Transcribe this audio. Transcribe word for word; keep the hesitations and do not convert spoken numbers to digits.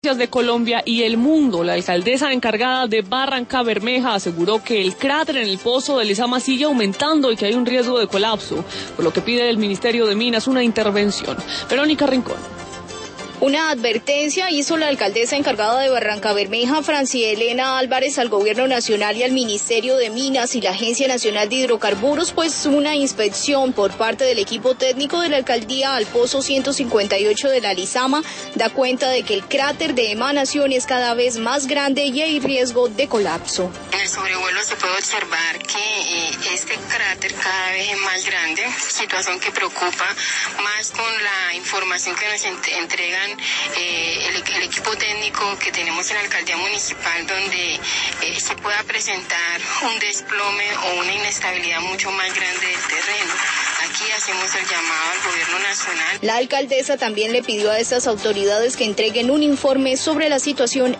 de Colombia y el mundo. La alcaldesa encargada de Barranca Bermeja aseguró que el cráter en el pozo de Lizama sigue aumentando y que hay un riesgo de colapso, por lo que pide el Ministerio de Minas una intervención. Verónica Rincón. Una advertencia hizo la alcaldesa encargada de Barranca Bermeja, Francia Elena Álvarez, al Gobierno Nacional y al Ministerio de Minas y la Agencia Nacional de Hidrocarburos, pues una inspección por parte del equipo técnico de la alcaldía al pozo ciento cincuenta y ocho de la Lizama da cuenta de que el cráter de emanación es cada vez más grande y hay riesgo de colapso. En el sobrevuelo se puede observar que eh, este cráter cada vez es más grande, situación que preocupa más con la información que nos ent- entregan Eh, el, el equipo técnico que tenemos en la alcaldía municipal, donde eh, se pueda presentar un desplome o una inestabilidad mucho más grande del terreno. Aquí hacemos el llamado al Gobierno Nacional. La alcaldesa también le pidió a estas autoridades que entreguen un informe sobre la situación